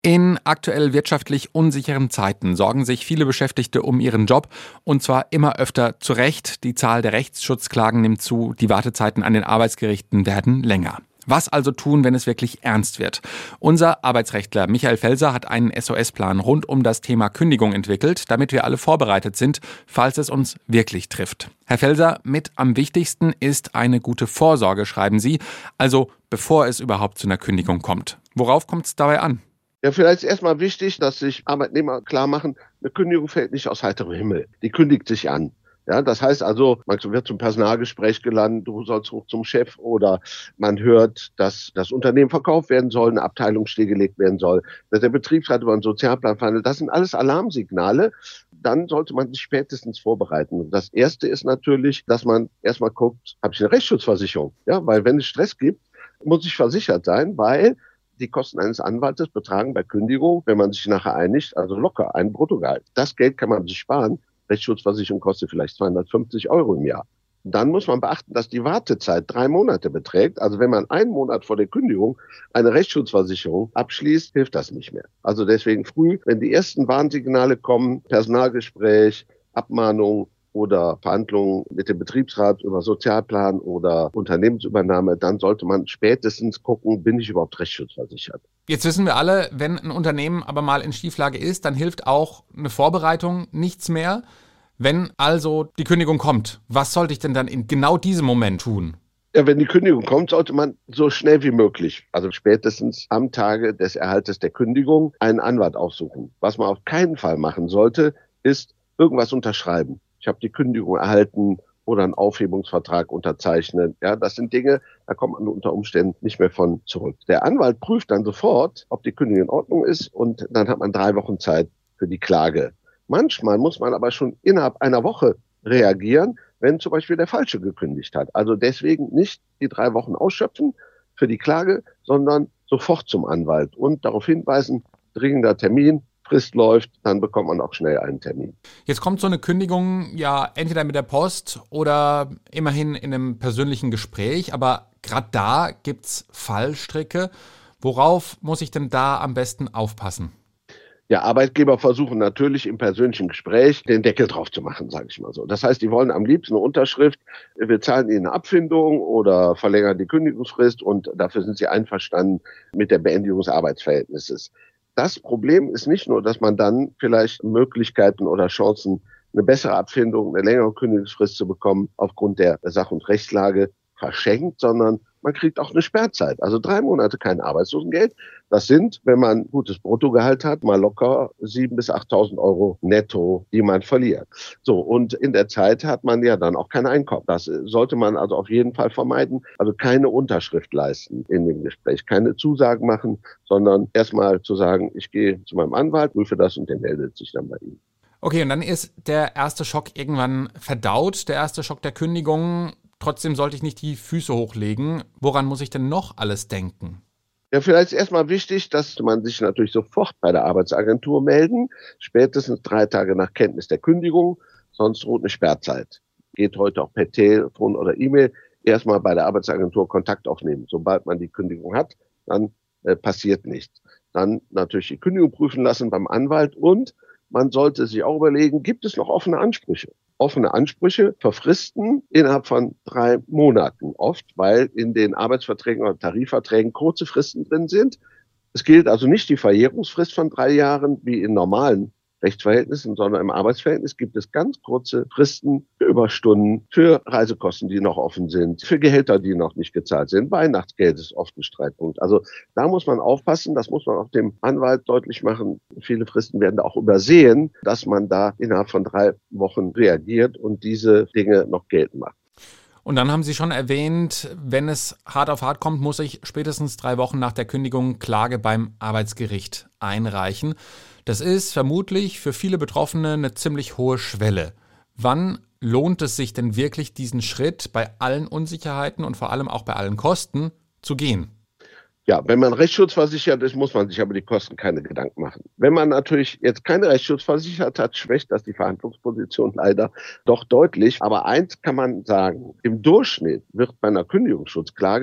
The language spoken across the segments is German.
In aktuell wirtschaftlich unsicheren Zeiten sorgen sich viele Beschäftigte um ihren Job und zwar immer öfter zu Recht. Die Zahl der Rechtsschutzklagen nimmt zu, die Wartezeiten an den Arbeitsgerichten werden länger. Was also tun, wenn es wirklich ernst wird? Unser Arbeitsrechtler Michael Felser hat einen SOS-Plan rund um das Thema Kündigung entwickelt, damit wir alle vorbereitet sind, falls es uns wirklich trifft. Herr Felser, mit am wichtigsten ist eine gute Vorsorge, schreiben Sie, also bevor es überhaupt zu einer Kündigung kommt. Worauf kommt es dabei an? Ja, vielleicht ist erstmal wichtig, dass sich Arbeitnehmer klar machen, eine Kündigung fällt nicht aus heiterem Himmel. Die kündigt sich an. Ja, das heißt also, man wird zum Personalgespräch geladen, du sollst hoch zum Chef oder man hört, dass das Unternehmen verkauft werden soll, eine Abteilung stillgelegt werden soll, dass der Betriebsrat über einen Sozialplan verhandelt. Das sind alles Alarmsignale. Dann sollte man sich spätestens vorbereiten. Das Erste ist natürlich, dass man erstmal guckt, habe ich eine Rechtsschutzversicherung? Ja, weil wenn es Stress gibt, muss ich versichert sein, weil die Kosten eines Anwaltes betragen bei Kündigung, wenn man sich nachher einigt, also locker ein Bruttogehalt. Das Geld kann man sich sparen. Rechtsschutzversicherung kostet vielleicht 250 € im Jahr. Dann muss man beachten, dass die Wartezeit 3 Monate beträgt. Also wenn man einen Monat vor der Kündigung eine Rechtsschutzversicherung abschließt, hilft das nicht mehr. Also deswegen früh, wenn die ersten Warnsignale kommen, Personalgespräch, Abmahnung, oder Verhandlungen mit dem Betriebsrat über Sozialplan oder Unternehmensübernahme, dann sollte man spätestens gucken, bin ich überhaupt rechtsschutzversichert. Jetzt wissen wir alle, wenn ein Unternehmen aber mal in Schieflage ist, dann hilft auch eine Vorbereitung nichts mehr. Wenn also die Kündigung kommt, was sollte ich denn dann in genau diesem Moment tun? Ja, wenn die Kündigung kommt, sollte man so schnell wie möglich, also spätestens am Tage des Erhaltes der Kündigung, einen Anwalt aufsuchen. Was man auf keinen Fall machen sollte, ist irgendwas unterschreiben. Ich habe die Kündigung erhalten oder einen Aufhebungsvertrag unterzeichnen. Ja, das sind Dinge, da kommt man unter Umständen nicht mehr von zurück. Der Anwalt prüft dann sofort, ob die Kündigung in Ordnung ist und dann hat man 3 Wochen Zeit für die Klage. Manchmal muss man aber schon innerhalb einer Woche reagieren, wenn zum Beispiel der Falsche gekündigt hat. Also deswegen nicht die 3 Wochen ausschöpfen für die Klage, sondern sofort zum Anwalt und darauf hinweisen, dringender Termin, Frist läuft, dann bekommt man auch schnell einen Termin. Jetzt kommt so eine Kündigung ja entweder mit der Post oder immerhin in einem persönlichen Gespräch, aber gerade da gibt's Fallstricke. Worauf muss ich denn da am besten aufpassen? Ja, Arbeitgeber versuchen natürlich im persönlichen Gespräch den Deckel drauf zu machen, sage ich mal so. Das heißt, die wollen am liebsten eine Unterschrift, wir zahlen ihnen eine Abfindung oder verlängern die Kündigungsfrist und dafür sind sie einverstanden mit der Beendigung des Arbeitsverhältnisses. Das Problem ist nicht nur, dass man dann vielleicht Möglichkeiten oder Chancen, eine bessere Abfindung, eine längere Kündigungsfrist zu bekommen, aufgrund der Sach- und Rechtslage verschenkt, sondern man kriegt auch eine Sperrzeit. Also 3 Monate kein Arbeitslosengeld. Das sind, wenn man gutes Bruttogehalt hat, mal locker 7.000 bis 8.000 € netto, die man verliert. So, und in der Zeit hat man ja dann auch kein Einkommen. Das sollte man also auf jeden Fall vermeiden. Also keine Unterschrift leisten in dem Gespräch, keine Zusagen machen, sondern erstmal zu sagen, ich gehe zu meinem Anwalt, prüfe das und der meldet sich dann bei Ihnen. Okay, und dann ist der erste Schock irgendwann verdaut, der erste Schock der Kündigung. Trotzdem sollte ich nicht die Füße hochlegen. Woran muss ich denn noch alles denken? Ja, vielleicht ist erstmal wichtig, dass man sich natürlich sofort bei der Arbeitsagentur melden, spätestens 3 Tage nach Kenntnis der Kündigung, sonst droht eine Sperrzeit. Geht heute auch per Telefon oder E-Mail, erstmal bei der Arbeitsagentur Kontakt aufnehmen. Sobald man die Kündigung hat, dann passiert nichts. Dann natürlich die Kündigung prüfen lassen beim Anwalt und man sollte sich auch überlegen, gibt es noch offene Ansprüche? Offene Ansprüche verfristen innerhalb von 3 Monaten oft, weil in den Arbeitsverträgen oder Tarifverträgen kurze Fristen drin sind. Es gilt also nicht die Verjährungsfrist von 3 Jahren wie in normalen Rechtsverhältnissen, sondern im Arbeitsverhältnis gibt es ganz kurze Fristen für Überstunden, für Reisekosten, die noch offen sind, für Gehälter, die noch nicht gezahlt sind. Weihnachtsgeld ist oft ein Streitpunkt. Also da muss man aufpassen, das muss man auch dem Anwalt deutlich machen. Viele Fristen werden da auch übersehen, dass man da innerhalb von 3 Wochen reagiert und diese Dinge noch geltend macht. Und dann haben Sie schon erwähnt, wenn es hart auf hart kommt, muss ich spätestens 3 Wochen nach der Kündigung Klage beim Arbeitsgericht einreichen. Das ist vermutlich für viele Betroffene eine ziemlich hohe Schwelle. Wann lohnt es sich denn wirklich, diesen Schritt bei allen Unsicherheiten und vor allem auch bei allen Kosten zu gehen? Ja, wenn man rechtsschutzversichert ist, muss man sich aber die Kosten keine Gedanken machen. Wenn man natürlich jetzt keine Rechtsschutzversichert hat, schwächt das die Verhandlungsposition leider doch deutlich. Aber eins kann man sagen, im Durchschnitt wird bei einer Kündigungsschutzklage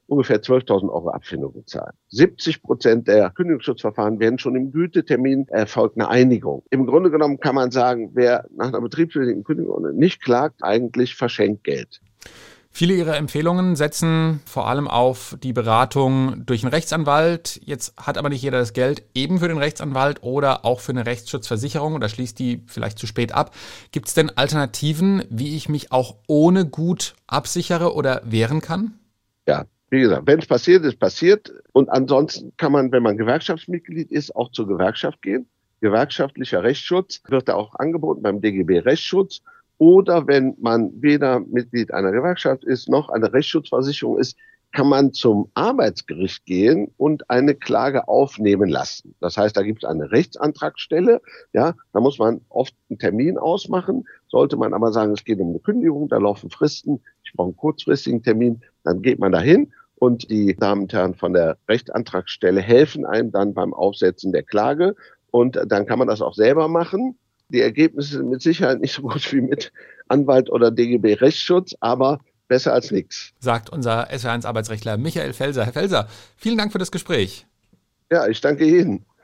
ungefähr 12.000 Euro Abfindung bezahlen. 70% der Kündigungsschutzverfahren werden schon im Gütetermin erfolgt eine Einigung. Im Grunde genommen kann man sagen, wer nach einer betriebsbedingten Kündigung nicht klagt, eigentlich verschenkt Geld. Viele Ihrer Empfehlungen setzen vor allem auf die Beratung durch einen Rechtsanwalt. Jetzt hat aber nicht jeder das Geld eben für den Rechtsanwalt oder auch für eine Rechtsschutzversicherung oder schließt die vielleicht zu spät ab. Gibt es denn Alternativen, wie ich mich auch ohne gut absichere oder wehren kann? Ja, wie gesagt, wenn es passiert, ist passiert. Und ansonsten kann man, wenn man Gewerkschaftsmitglied ist, auch zur Gewerkschaft gehen. Gewerkschaftlicher Rechtsschutz wird da auch angeboten beim DGB Rechtsschutz. Oder wenn man weder Mitglied einer Gewerkschaft ist, noch eine Rechtsschutzversicherung ist, kann man zum Arbeitsgericht gehen und eine Klage aufnehmen lassen. Das heißt, da gibt es eine Rechtsantragsstelle. Ja, da muss man oft einen Termin ausmachen. Sollte man aber sagen, es geht um eine Kündigung, da laufen Fristen, ich brauche einen kurzfristigen Termin, dann geht man dahin. Und die Damen und Herren von der Rechtsantragsstelle helfen einem dann beim Aufsetzen der Klage. Und dann kann man das auch selber machen. Die Ergebnisse sind mit Sicherheit nicht so gut wie mit Anwalt oder DGB Rechtsschutz, aber besser als nichts. Sagt unser SWR1 Arbeitsrechtler Michael Felser. Herr Felser, vielen Dank für das Gespräch. Ja, ich danke Ihnen.